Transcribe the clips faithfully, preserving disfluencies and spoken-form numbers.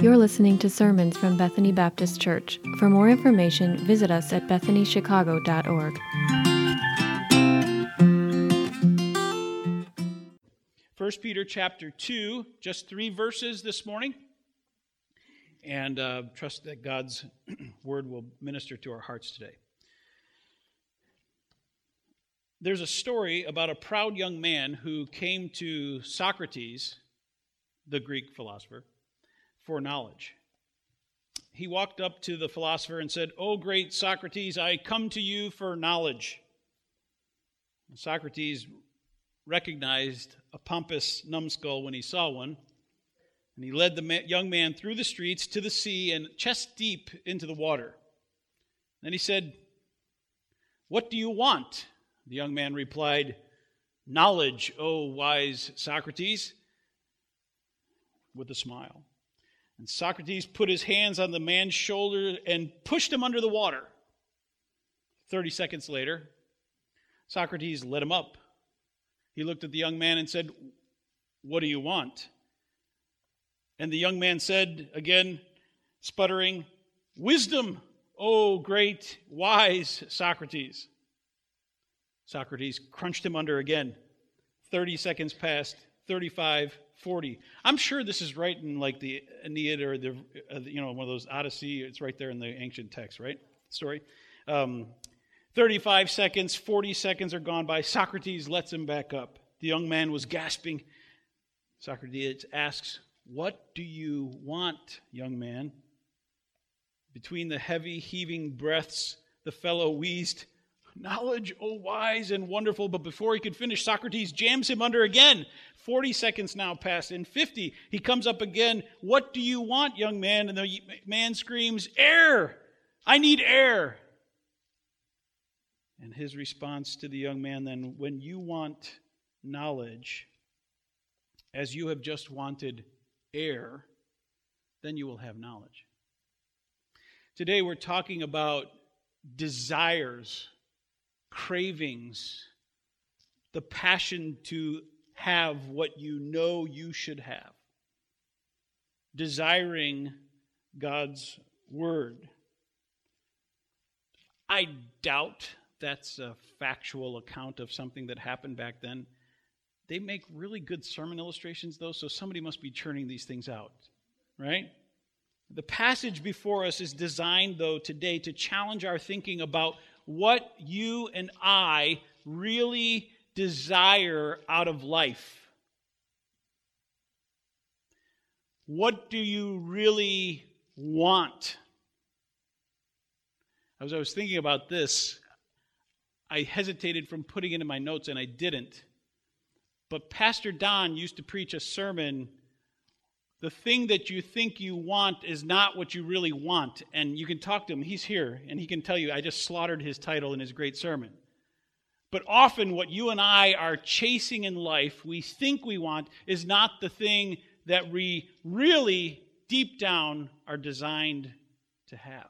You're listening to sermons from Bethany Baptist Church. For more information, visit us at bethany chicago dot org. First Peter chapter two, just three verses this morning. And uh, trust that God's word will minister to our hearts today. There's a story about a proud young man who came to Socrates, the Greek philosopher, for knowledge. He walked up to the philosopher and said, "O great Socrates, I come to you for knowledge." And Socrates recognized a pompous numbskull when he saw one, and he led the ma- young man through the streets to the sea and chest deep into the water. Then he said, "What do you want?" The young man replied, "Knowledge, O wise Socrates," with a smile. And Socrates put his hands on the man's shoulder and pushed him under the water. Thirty seconds later, Socrates let him up. He looked at the young man and said, "What do you want?" And the young man said, again, sputtering, "Wisdom, O great, wise Socrates." Socrates crunched him under again. Thirty seconds passed, thirty-five, forty. I'm sure this is right in like the Aeneid or the, uh, you know, one of those Odyssey. It's right there in the ancient text, right? Story. Um, thirty-five seconds, forty seconds are gone by. Socrates lets him back up. The young man was gasping. Socrates asks, "What do you want, young man?" Between the heavy, heaving breaths, the fellow wheezed, "Knowledge, O wise and wonderful." But before he could finish, Socrates jams him under again. Forty seconds now passed. In fifty, he comes up again. "What do you want, young man?" And the man screams, "Air! I need air!" And his response to the young man then, "When you want knowledge, as you have just wanted air, then you will have knowledge." Today we're talking about desires, cravings, the passion to have what you know you should have. Desiring God's word. I doubt that's a factual account of something that happened back then. They make really good sermon illustrations, though, so somebody must be churning these things out, right? The passage before us is designed, though, today to challenge our thinking about what you and I really desire out of life. What do you really want? As I was thinking about this, I hesitated from putting it in my notes, and I didn't. But Pastor Don used to preach a sermon, "The thing that you think you want is not what you really want." And you can talk to him. He's here, and he can tell you, I just slaughtered his title in his great sermon. But often what you and I are chasing in life, we think we want, is not the thing that we really, deep down, are designed to have.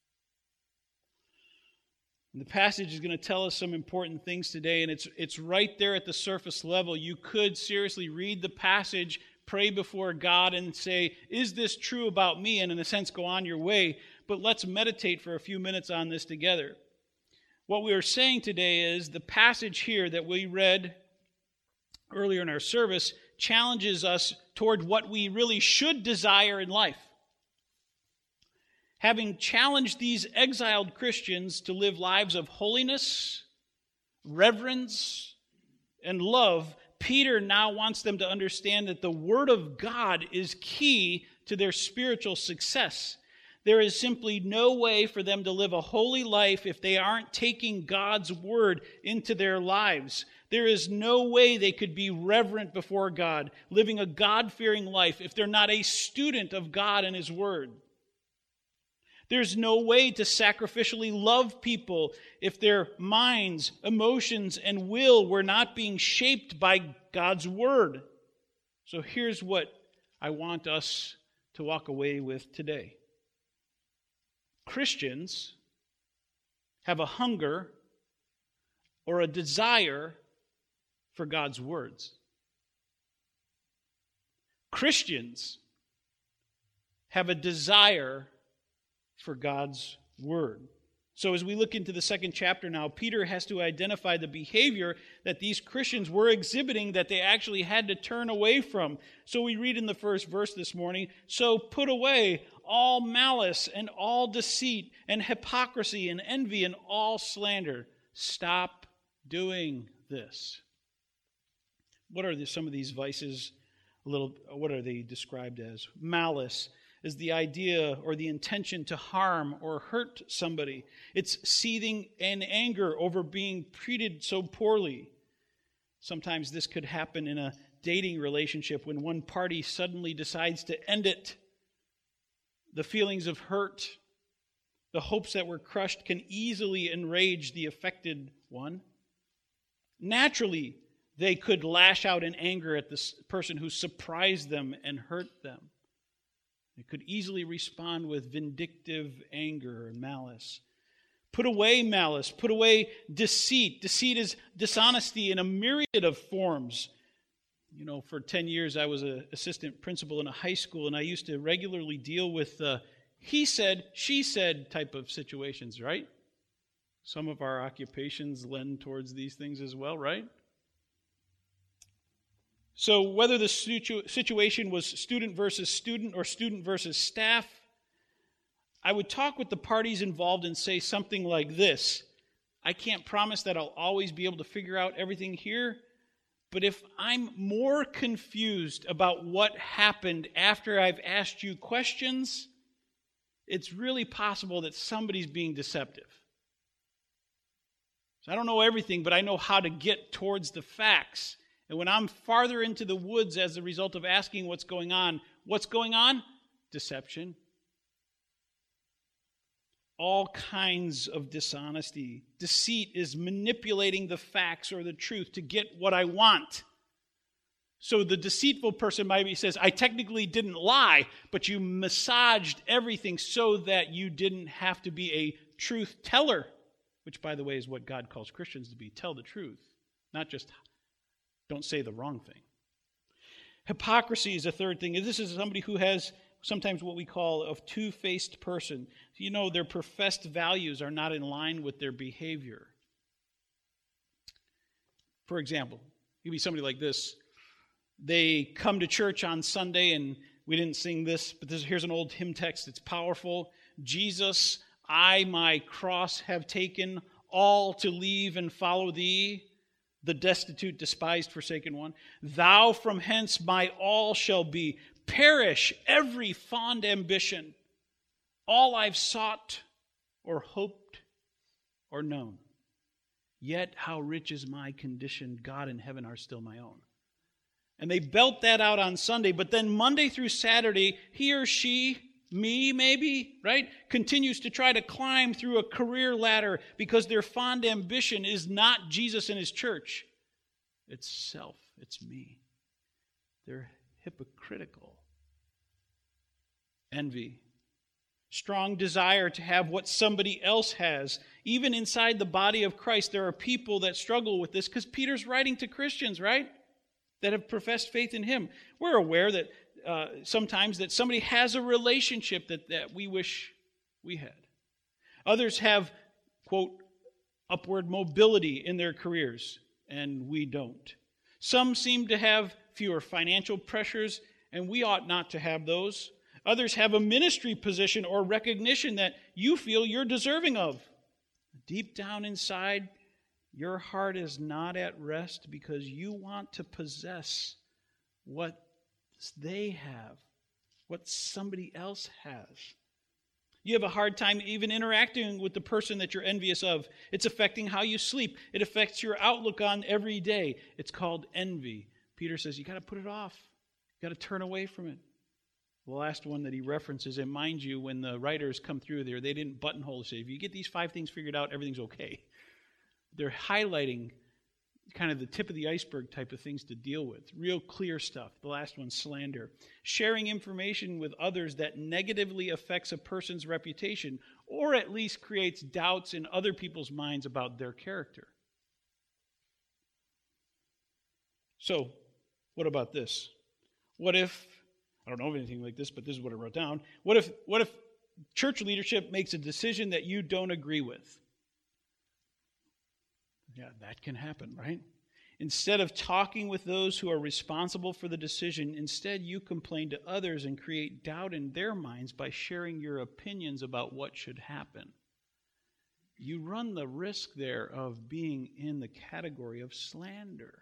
And the passage is going to tell us some important things today, and it's it's right there at the surface level. You could seriously read the passage, pray before God, and say, "Is this true about me?" And in a sense, go on your way. But let's meditate for a few minutes on this together. What we are saying today is the passage here that we read earlier in our service challenges us toward what we really should desire in life. Having challenged these exiled Christians to live lives of holiness, reverence, and love, Peter now wants them to understand that the Word of God is key to their spiritual success. There is simply no way for them to live a holy life if they aren't taking God's Word into their lives. There is no way they could be reverent before God, living a God-fearing life, if they're not a student of God and His Word. There's no way to sacrificially love people if their minds, emotions, and will were not being shaped by God's Word. So here's what I want us to walk away with today. Christians have a hunger or a desire for God's words. Christians have a desire for God's word. So as we look into the second chapter now, Peter has to identify the behavior that these Christians were exhibiting that they actually had to turn away from. So we read in the first verse this morning, "So put away all malice and all deceit and hypocrisy and envy and all slander." Stop doing this. What are the, some of these vices? A little. What are they described as? Malice is the idea or the intention to harm or hurt somebody. It's seething in anger over being treated so poorly. Sometimes this could happen in a dating relationship when one party suddenly decides to end it. The feelings of hurt, the hopes that were crushed can easily enrage the affected one. Naturally, they could lash out in anger at the person who surprised them and hurt them. They could easily respond with vindictive anger and malice. Put away malice. Put away deceit. Deceit is dishonesty in a myriad of forms. You know, for ten years I was an assistant principal in a high school, and I used to regularly deal with uh, he said, she said type of situations, right? Some of our occupations lend towards these things as well, right? So whether the situ- situation was student versus student or student versus staff, I would talk with the parties involved and say something like this: I can't promise that I'll always be able to figure out everything here, but if I'm more confused about what happened after I've asked you questions, it's really possible that somebody's being deceptive. So I don't know everything, but I know how to get towards the facts. And when I'm farther into the woods as a result of asking what's going on, what's going on? Deception. All kinds of dishonesty. Deceit is manipulating the facts or the truth to get what I want. So the deceitful person maybe says, I technically didn't lie, but you massaged everything so that you didn't have to be a truth teller, which, by the way, is what God calls Christians to be. Tell the truth, not just don't say the wrong thing. Hypocrisy is a third thing. This is somebody who has sometimes what we call a two-faced person. You know, their professed values are not in line with their behavior. For example, it could be somebody like this. They come to church on Sunday, and we didn't sing this, but this, here's an old hymn text. It's powerful. Jesus, I my cross have taken, all to leave and follow thee. The destitute, despised, forsaken one. Thou from hence my all shall be. Perish every fond ambition. All I've sought or hoped or known. Yet how rich is my condition. God and heaven are still my own. And they belt that out on Sunday, but then Monday through Saturday, he or she, me maybe, right, continues to try to climb through a career ladder because their fond ambition is not Jesus and his church. It's self. It's me. They're hypocritical. Envy. Strong desire to have what somebody else has. Even inside the body of Christ, there are people that struggle with this because Peter's writing to Christians, right, that have professed faith in him. We're aware that Uh, sometimes that somebody has a relationship that, that we wish we had. Others have, quote, upward mobility in their careers, and we don't. Some seem to have fewer financial pressures, and we ought not to have those. Others have a ministry position or recognition that you feel you're deserving of. Deep down inside, your heart is not at rest because you want to possess what they have, what somebody else has. You have a hard time even interacting with the person that you're envious of. It's affecting how you sleep. It affects your outlook on every day. It's called envy. Peter says you got to put it off. You got to turn away from it. The last one that he references, and mind you, when the writers come through there, they didn't buttonhole say, if you get these five things figured out, everything's okay. They're highlighting kind of the tip of the iceberg type of things to deal with. Real clear stuff. The last one, slander. Sharing information with others that negatively affects a person's reputation or at least creates doubts in other people's minds about their character. So, what about this? What if I don't know of anything like this, but this is what I wrote down. What if, what if church leadership makes a decision that you don't agree with? Yeah, that can happen, right? Instead of talking with those who are responsible for the decision, instead you complain to others and create doubt in their minds by sharing your opinions about what should happen. You run the risk there of being in the category of slander.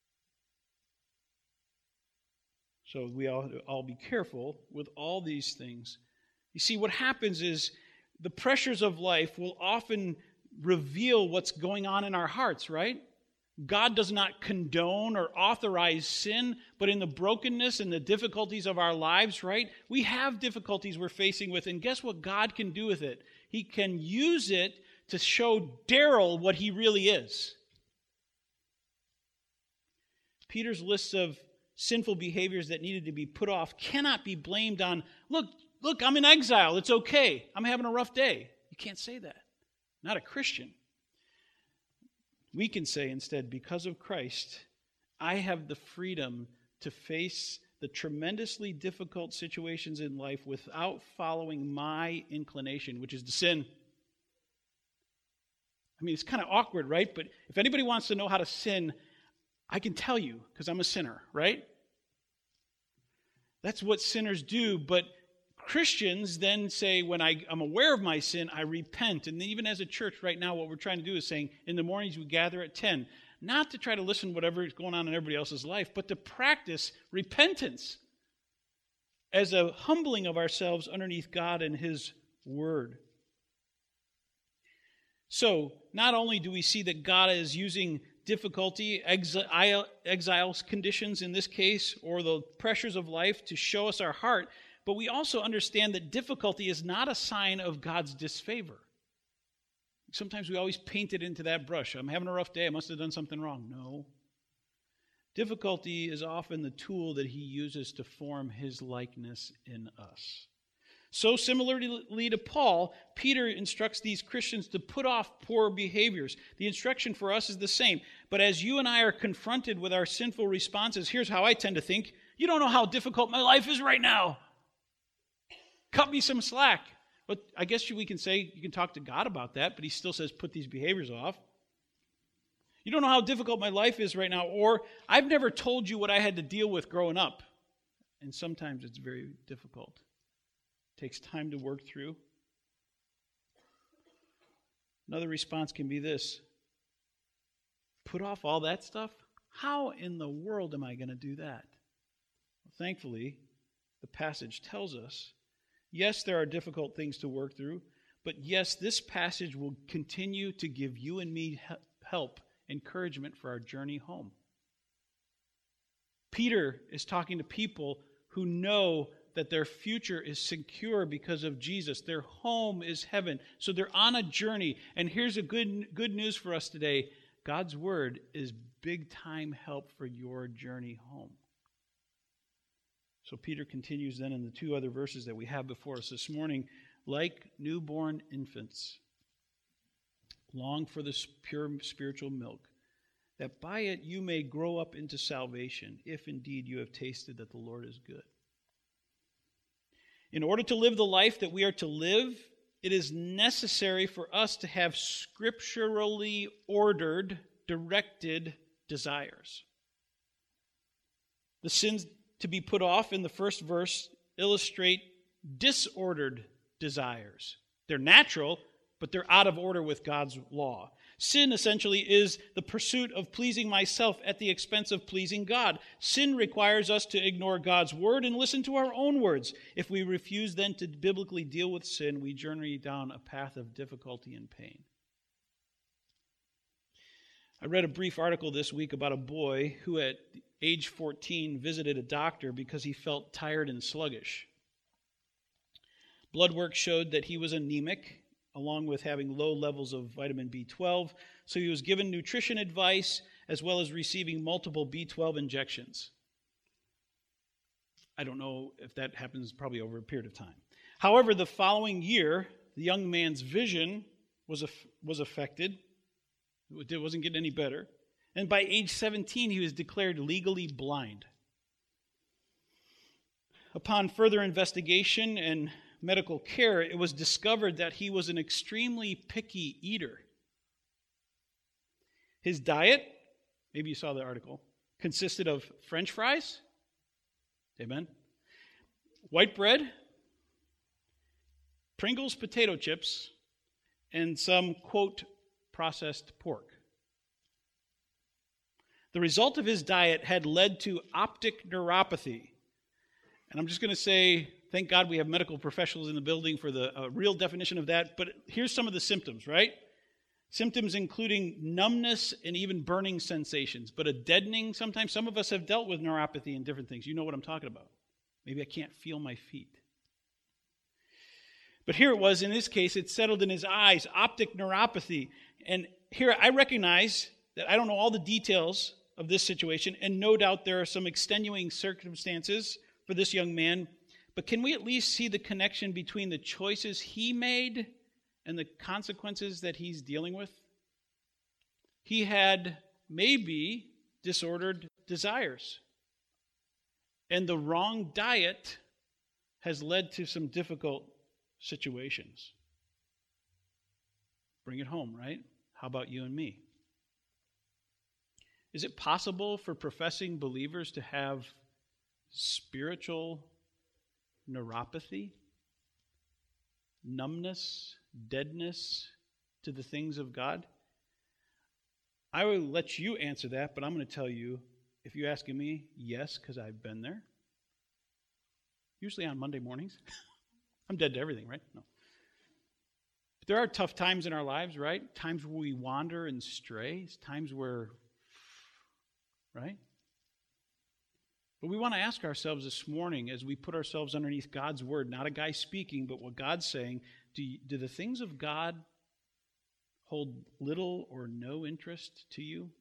So we all, all be careful with all these things. You see, what happens is the pressures of life will often reveal what's going on in our hearts, right? God does not condone or authorize sin, but in the brokenness and the difficulties of our lives, right? We have difficulties we're facing with, and guess what God can do with it? He can use it to show Daryl what he really is. Peter's list of sinful behaviors that needed to be put off cannot be blamed on, look, look, I'm in exile, it's okay, I'm having a rough day. You can't say that. Not a Christian. We can say instead, because of Christ, I have the freedom to face the tremendously difficult situations in life without following my inclination, which is to sin. I mean, it's kind of awkward, right? But if anybody wants to know how to sin, I can tell you, because I'm a sinner, right? That's what sinners do, but Christians then say, when I, I'm aware of my sin, I repent. And even as a church right now, what we're trying to do is saying, in the mornings we gather at ten, not to try to listen to whatever is going on in everybody else's life, but to practice repentance as a humbling of ourselves underneath God and His Word. So, not only do we see that God is using difficulty, exile, exile conditions in this case, or the pressures of life to show us our heart, but we also understand that difficulty is not a sign of God's disfavor. Sometimes we always paint it into that brush. I'm having a rough day. I must have done something wrong. No. Difficulty is often the tool that He uses to form His likeness in us. So similarly to Paul, Peter instructs these Christians to put off poor behaviors. The instruction for us is the same. But as you and I are confronted with our sinful responses, here's how I tend to think. You don't know how difficult my life is right now. Cut me some slack. But I guess we can say, you can talk to God about that, but He still says, put these behaviors off. You don't know how difficult my life is right now, or I've never told you what I had to deal with growing up. And sometimes it's very difficult. It takes time to work through. Another response can be this. Put off all that stuff? How in the world am I going to do that? Well, thankfully, the passage tells us, yes, there are difficult things to work through, but yes, this passage will continue to give you and me help, encouragement for our journey home. Peter is talking to people who know that their future is secure because of Jesus. Their home is heaven. So they're on a journey. And here's a good, good news for us today. God's word is big-time help for your journey home. So Peter continues then in the two other verses that we have before us this morning. Like newborn infants, long for the pure spiritual milk, that by it you may grow up into salvation, if indeed you have tasted that the Lord is good. In order to live the life that we are to live, it is necessary for us to have scripturally ordered, directed desires. The sins to be put off in the first verse illustrate disordered desires. They're natural, but they're out of order with God's law. Sin essentially is the pursuit of pleasing myself at the expense of pleasing God. Sin requires us to ignore God's word and listen to our own words. If we refuse then to biblically deal with sin, we journey down a path of difficulty and pain. I read a brief article this week about a boy who at age fourteen visited a doctor because he felt tired and sluggish. Blood work showed that he was anemic, along with having low levels of vitamin B twelve, so he was given nutrition advice as well as receiving multiple B twelve injections. I don't know if that happens probably over a period of time. However, the following year, the young man's vision was, was affected. It wasn't getting any better. And by age seventeen, he was declared legally blind. upon further investigation and medical care, it was discovered that he was an extremely picky eater. His diet, maybe you saw the article, consisted of French fries, amen, white bread, Pringles potato chips, and some, quote, processed pork. The result of his diet had led to optic neuropathy. And I'm just going to say, thank God we have medical professionals in the building for the uh, real definition of that, but here's some of the symptoms, right? Symptoms including numbness and even burning sensations, but a deadening sometimes. Some of us have dealt with neuropathy and different things. You know what I'm talking about. Maybe I can't feel my feet. But here it was, in this case, it settled in his eyes, optic neuropathy. And here I recognize that I don't know all the details of this situation, and no doubt there are some extenuating circumstances for this young man, but can we at least see the connection between the choices he made and the consequences that he's dealing with? He had maybe disordered desires, and the wrong diet has led to some difficult situations. Bring it home, right? How about you and me? Is it possible for professing believers to have spiritual neuropathy, numbness, deadness to the things of God? I will let you answer that, but I'm going to tell you, if you're asking me, yes, because I've been there. Usually on Monday mornings. I'm dead to everything, right? No. But there are tough times in our lives, right? Times where we wander and stray. Times where, right? But we want to ask ourselves this morning, as we put ourselves underneath God's word, not a guy speaking, but what God's saying, do, you, do the things of God hold little or no interest to you?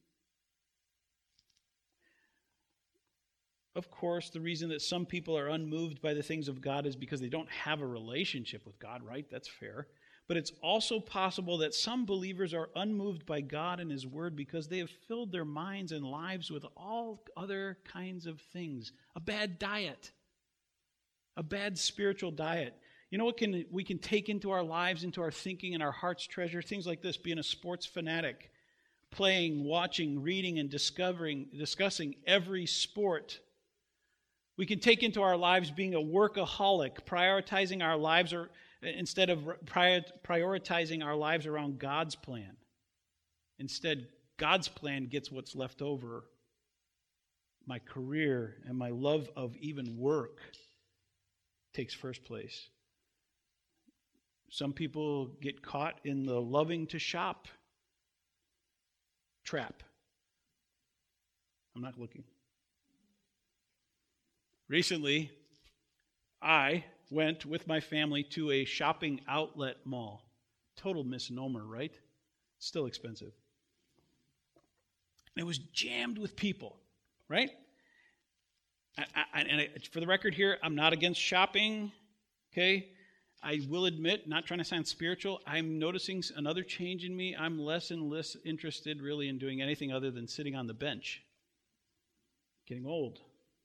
Of course, the reason that some people are unmoved by the things of God is because they don't have a relationship with God, right? That's fair. But it's also possible that some believers are unmoved by God and His Word because they have filled their minds and lives with all other kinds of things. A bad diet. A bad spiritual diet. You know what can we can take into our lives, into our thinking and our heart's treasure? Things like this: being a sports fanatic, playing, watching, reading, and discovering, discussing every sport. We can take into our lives being a workaholic, prioritizing our lives or instead of prior, prioritizing our lives around God's plan. Instead, God's plan gets what's left over. My career and my love of even work takes first place. Some people get caught in the loving to shop trap. I'm not looking. Recently, I went with my family to a shopping outlet mall. Total misnomer, right? Still expensive. It was jammed with people, right? I, I, and I, for the record here, I'm not against shopping, okay? I will admit, not trying to sound spiritual, I'm noticing another change in me. I'm less and less interested really in doing anything other than sitting on the bench. Getting old.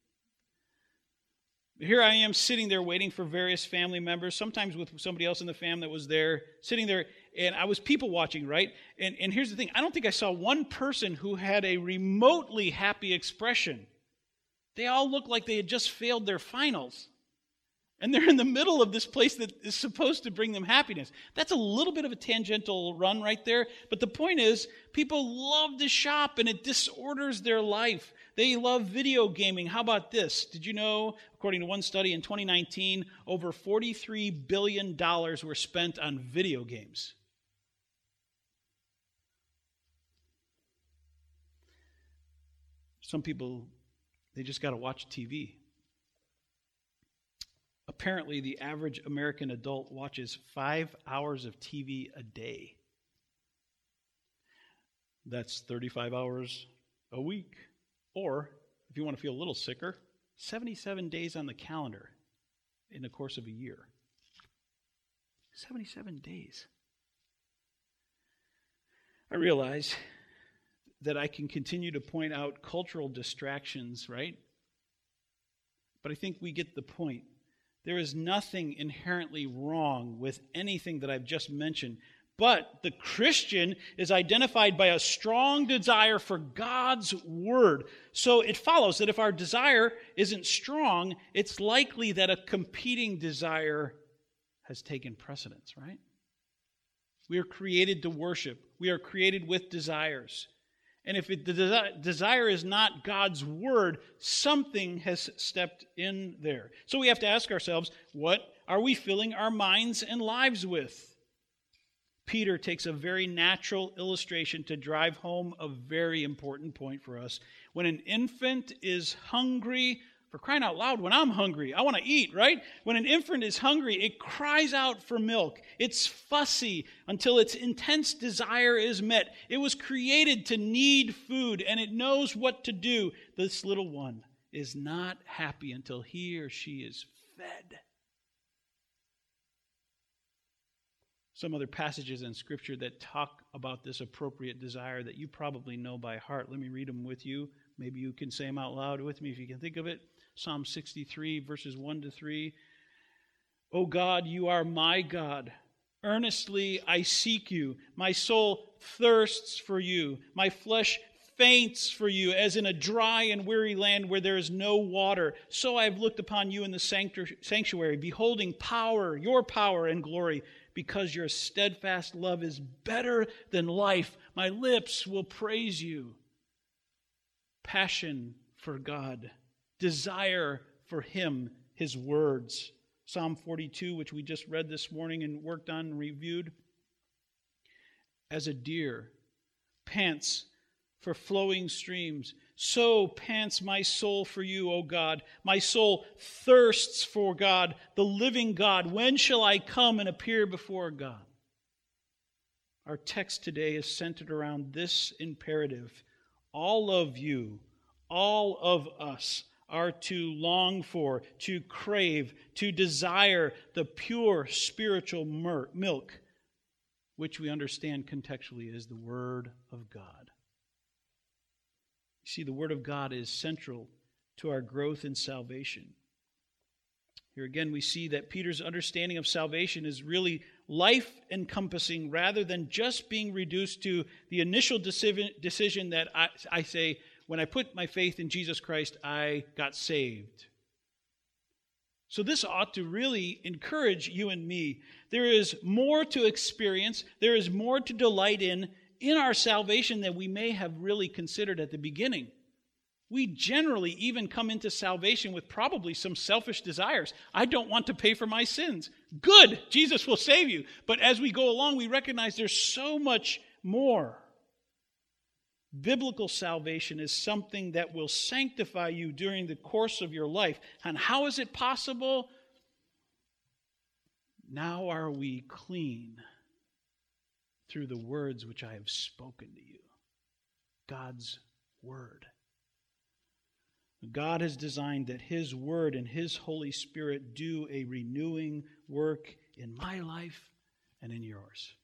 Here I am sitting there waiting for various family members, sometimes with somebody else in the family that was there, sitting there, and I was people watching, right? And, and here's the thing, I don't think I saw one person who had a remotely happy expression. They all looked like they had just failed their finals. And they're in the middle of this place that is supposed to bring them happiness. That's a little bit of a tangential run right there. But the point is, people love to shop and it disorders their life. They love video gaming. How about this? Did you know, according to one study in twenty nineteen, over forty-three billion dollars were spent on video games? Some people, they just got to watch T V. Apparently, the average American adult watches five hours of T V a day. That's thirty-five hours a week. Or, if you want to feel a little sicker, seventy-seven days on the calendar in the course of a year. seventy-seven days. I realize that I can continue to point out cultural distractions, right? But I think we get the point. There is nothing inherently wrong with anything that I've just mentioned. But the Christian is identified by a strong desire for God's word. So it follows that if our desire isn't strong, it's likely that a competing desire has taken precedence, right? We are created to worship. We are created with desires. And if it, the desi- desire is not God's word, something has stepped in there. So we have to ask ourselves, what are we filling our minds and lives with? Peter takes a very natural illustration to drive home a very important point for us. When an infant is hungry, for crying out loud, when I'm hungry, I want to eat, right? When an infant is hungry, it cries out for milk. It's fussy until its intense desire is met. It was created to need food, and it knows what to do. This little one is not happy until he or she is fed. Some other passages in Scripture that talk about this appropriate desire that you probably know by heart. Let me read them with you. Maybe you can say them out loud with me if you can think of it. Psalm sixty-three, verses one to three. O God, you are my God. Earnestly I seek you. My soul thirsts for you. My flesh faints for you, as in a dry and weary land where there is no water. So I have looked upon you in the sanctuary, beholding power, your power and glory. Because your steadfast love is better than life, my lips will praise you. Passion for God, desire for Him, His words. Psalm forty-two, which we just read this morning and worked on and reviewed. As a deer pants for flowing streams, so pants my soul for you, O God. My soul thirsts for God, the living God. When shall I come and appear before God? Our text today is centered around this imperative. All of you, all of us are to long for, to crave, to desire the pure spiritual milk, which we understand contextually is the Word of God. You see, the Word of God is central to our growth in salvation. Here again, we see that Peter's understanding of salvation is really life-encompassing rather than just being reduced to the initial decision that I, I say, when I put my faith in Jesus Christ, I got saved. So this ought to really encourage you and me. There is more to experience. There is more to delight in in our salvation than we may have really considered at the beginning. We generally even come into salvation with probably some selfish desires. I don't want to pay for my sins. Good, Jesus will save you. But as we go along, we recognize there's so much more. Biblical salvation is something that will sanctify you during the course of your life. And how is it possible? Now are we clean through the words which I have spoken to you. God's Word. God has designed that His Word and His Holy Spirit do a renewing work in my life and in yours.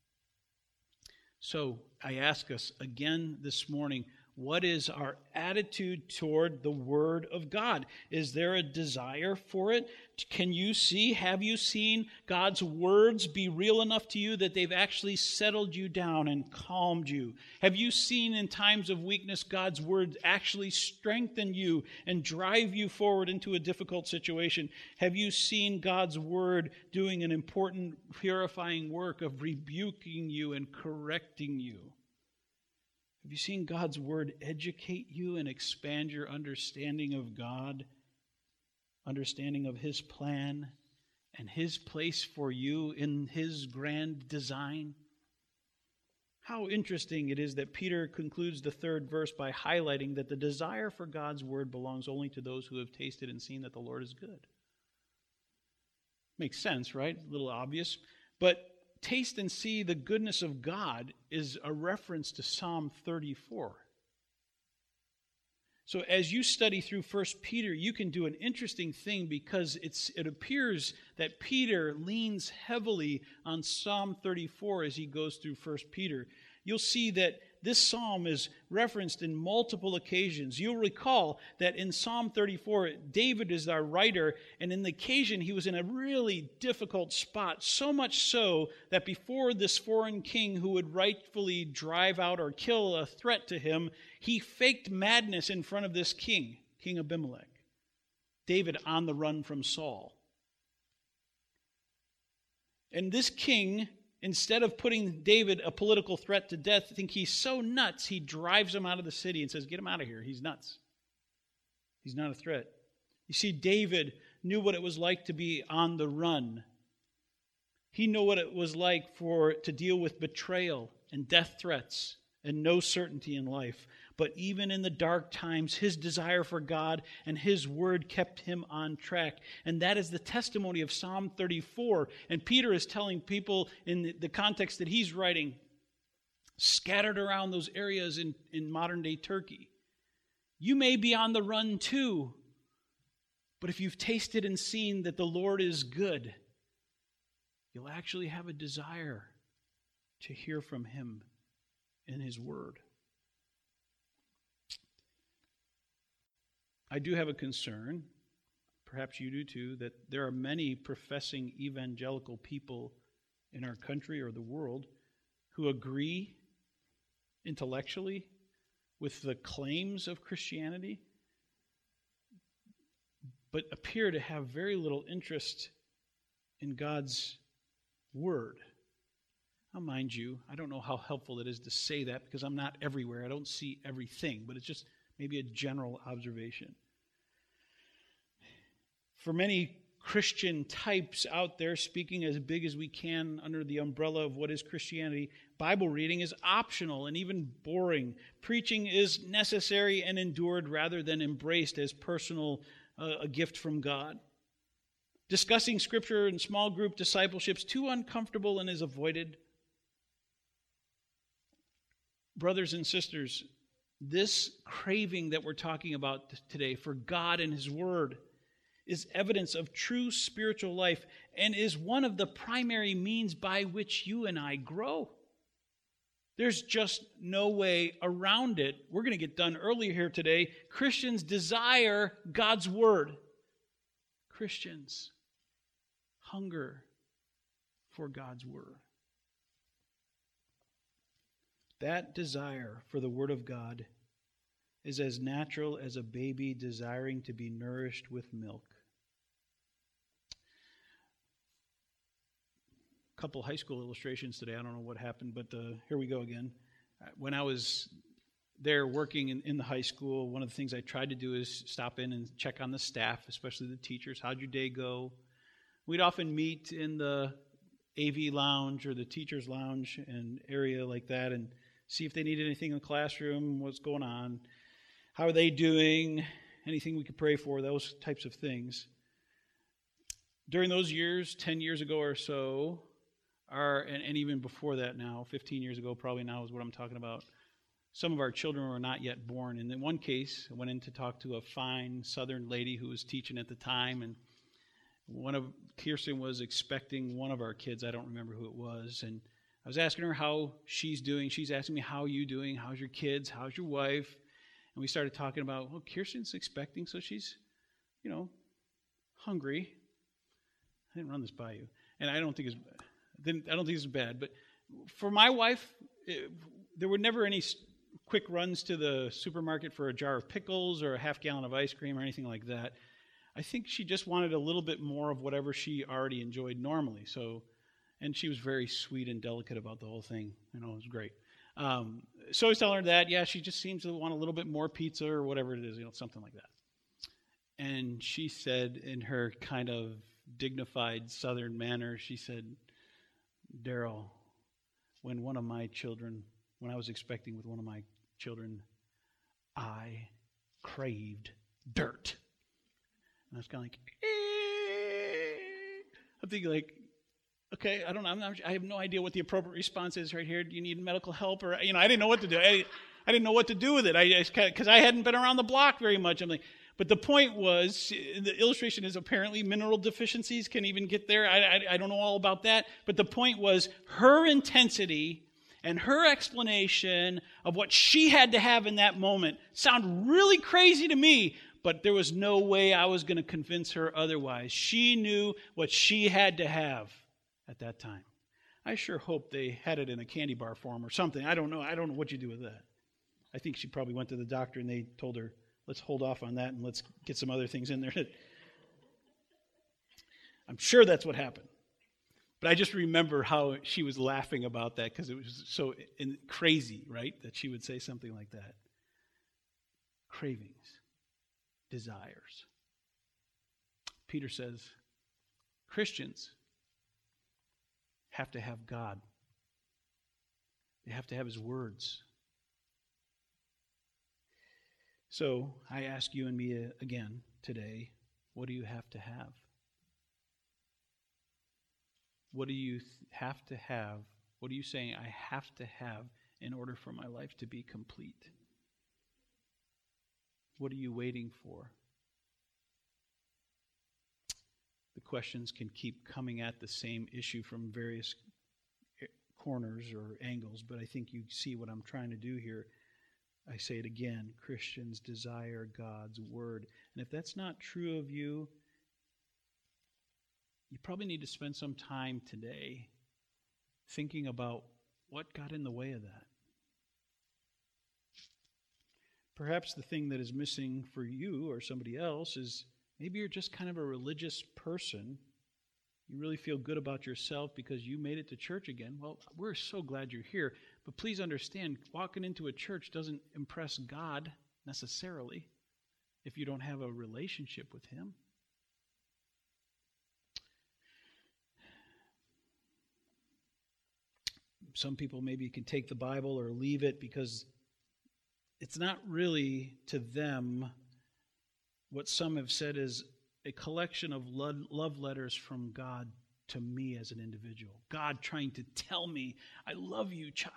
So I ask us again this morning, what is our attitude toward the Word of God? Is there a desire for it? Can you see, have you seen God's words be real enough to you that they've actually settled you down and calmed you? Have you seen in times of weakness God's words actually strengthen you and drive you forward into a difficult situation? Have you seen God's word doing an important purifying work of rebuking you and correcting you? Have you seen God's word educate you and expand your understanding of God, understanding of His plan and His place for you in His grand design? How interesting it is that Peter concludes the third verse by highlighting that the desire for God's word belongs only to those who have tasted and seen that the Lord is good. Makes sense, right? A little obvious. But taste and see the goodness of God is a reference to Psalm thirty-four. So as you study through First Peter, you can do an interesting thing because it's it appears that Peter leans heavily on Psalm thirty-four as he goes through First Peter. You'll see that this psalm is referenced in multiple occasions. You'll recall that in Psalm thirty-four, David is our writer, and in the occasion he was in a really difficult spot, so much so that before this foreign king who would rightfully drive out or kill a threat to him, he faked madness in front of this king, King Abimelech. David on the run from Saul. And this king, instead of putting David a political threat to death, I think he's so nuts, he drives him out of the city and says, get him out of here. He's nuts. He's not a threat. You see, David knew what it was like to be on the run. He knew what it was like for to deal with betrayal and death threats and no certainty in life. But even in the dark times, his desire for God and his word kept him on track. And that is the testimony of Psalm thirty-four. And Peter is telling people in the context that he's writing, scattered around those areas in, in modern-day Turkey, you may be on the run too. But if you've tasted and seen that the Lord is good, you'll actually have a desire to hear from him in his word. I do have a concern, perhaps you do too, that there are many professing evangelical people in our country or the world who agree intellectually with the claims of Christianity, but appear to have very little interest in God's word. Now, mind you, I don't know how helpful it is to say that because I'm not everywhere. I don't see everything, but it's just maybe a general observation. For many Christian types out there speaking as big as we can under the umbrella of what is Christianity, Bible reading is optional and even boring. Preaching is necessary and endured rather than embraced as personal, uh, a gift from God. Discussing Scripture in small group discipleship is too uncomfortable and is avoided. Brothers and sisters, this craving that we're talking about today for God and his word is evidence of true spiritual life and is one of the primary means by which you and I grow. There's just no way around it. We're going to get done earlier here today. Christians desire God's word. Christians hunger for God's word. That desire for the word of God is as natural as a baby desiring to be nourished with milk. A couple high school illustrations today. I don't know what happened, but uh, here we go again. When I was there working in, in the high school, one of the things I tried to do is stop in and check on the staff, especially the teachers. How'd your day go? We'd often meet in the A V lounge or the teacher's lounge and area like that and see if they needed anything in the classroom, what's going on, how are they doing, anything we could pray for, those types of things. During those years, ten years ago or so, our, and, and even before that now, fifteen years ago probably now is what I'm talking about, some of our children were not yet born. And in one case, I went in to talk to a fine Southern lady who was teaching at the time, and one of Kirsten was expecting one of our kids. I don't remember who it was, and I was asking her how she's doing. She's asking me, how are you doing? How's your kids? How's your wife? And we started talking about, well, Kirsten's expecting, so she's, you know, hungry. I didn't run this by you, and I don't think it's, didn't, I don't think it's bad. But for my wife, it, there were never any quick runs to the supermarket for a jar of pickles or a half gallon of ice cream or anything like that. I think she just wanted a little bit more of whatever she already enjoyed normally. So. And she was very sweet and delicate about the whole thing. You know, it was great. Um, so I was telling her that, yeah, she just seems to want a little bit more pizza or whatever it is, you know, something like that. And she said in her kind of dignified Southern manner, she said, Daryl, when one of my children, when I was expecting with one of my children, I craved dirt. And I was kind of like, eh. I'm thinking like, okay, I don't know. I'm not, I have no idea what the appropriate response is right here. Do you need medical help? Or, you know, I didn't know what to do. I, I didn't know what to do with it. I because I hadn't been around the block very much. I'm like, but the point was, the illustration is apparently mineral deficiencies can even get there. I, I, I don't know all about that. But the point was, her intensity And her explanation of what she had to have in that moment sounded really crazy to me, but there was no way I was going to convince her otherwise. She knew what she had to have at that time. I sure hope they had it in a candy bar form or something. I don't know. I don't know what you do with that. I think she probably went to the doctor and they told her, let's hold off on that and let's get some other things in there. I'm sure that's what happened. But I just remember how she was laughing about that because it was so in, crazy, right, that she would say something like that. Cravings, desires. Peter says, Christians have to have God. They have to have His words. So I ask you and me again today, what do you have to have? What do you have to have? What are you saying I have to have in order for my life to be complete? What are you waiting for? The questions can keep coming at the same issue from various corners or angles, but I think you see what I'm trying to do here. I say it again, Christians desire God's word. And if that's not true of you, you probably need to spend some time today thinking about what got in the way of that. Perhaps the thing that is missing for you or somebody else is maybe you're just kind of a religious person. You really feel good about yourself because you made it to church again. Well, we're so glad you're here. But please understand, walking into a church doesn't impress God necessarily if you don't have a relationship with Him. Some people maybe can take the Bible or leave it because it's not really to them what some have said is a collection of love letters from God to me as an individual. God trying to tell me, I love you, child.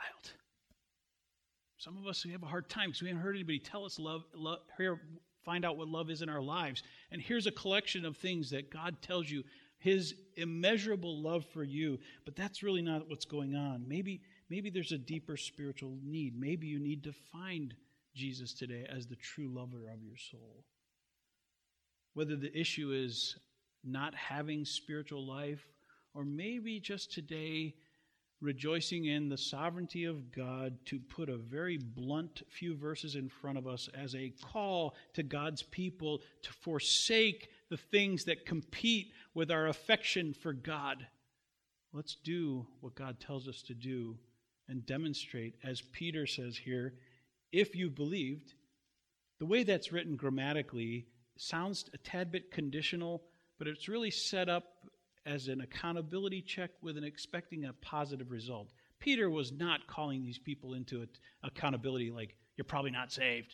Some of us, we have a hard time because we haven't heard anybody tell us love, love, here, find out what love is in our lives. And here's a collection of things that God tells you, His immeasurable love for you. But that's really not what's going on. Maybe, maybe there's a deeper spiritual need. Maybe you need to find Jesus today as the true lover of your soul. Whether the issue is not having spiritual life, or maybe just today rejoicing in the sovereignty of God to put a very blunt few verses in front of us as a call to God's people to forsake the things that compete with our affection for God. Let's do what God tells us to do and demonstrate, as Peter says here, if you've believed. The way that's written grammatically sounds a tad bit conditional, but it's really set up as an accountability check with an expecting a positive result. Peter was not calling these people into accountability like, you're probably not saved.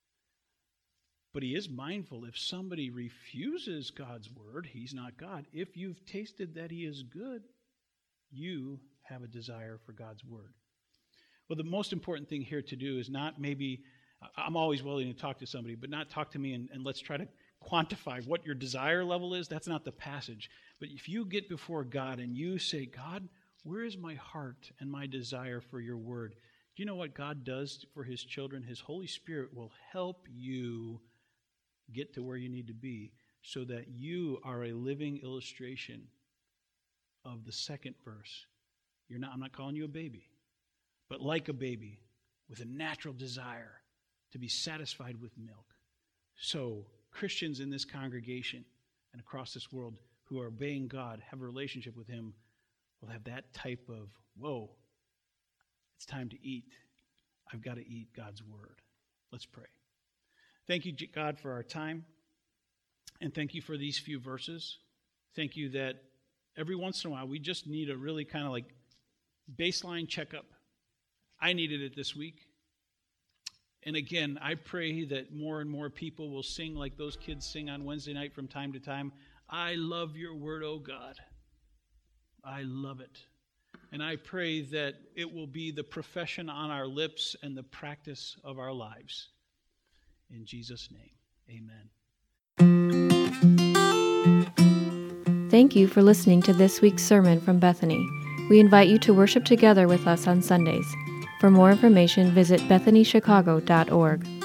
But he is mindful if somebody refuses God's word, he's not God. If you've tasted that He is good, you have a desire for God's word. Well, the most important thing here to do is not maybe, I'm always willing to talk to somebody, but not talk to me and, and let's try to quantify what your desire level is. That's not the passage. But if you get before God and you say, God, where is my heart and my desire for your word? Do you know what God does for His children? His Holy Spirit will help you get to where you need to be so that you are a living illustration of the second verse. You're not, I'm not calling you a baby, but like a baby with a natural desire to be satisfied with milk. So Christians in this congregation and across this world who are obeying God, have a relationship with Him, will have that type of, whoa, it's time to eat. I've got to eat God's word. Let's pray. Thank you, God, for our time. And thank you for these few verses. Thank you that every once in a while we just need a really kind of like baseline checkup. I needed it this week. And again, I pray that more and more people will sing like those kids sing on Wednesday night from time to time. I love your word, oh God. I love it. And I pray that it will be the profession on our lips and the practice of our lives. In Jesus' name, amen. Thank you for listening to this week's sermon from Bethany. We invite you to worship together with us on Sundays. For more information, visit bethany chicago dot org.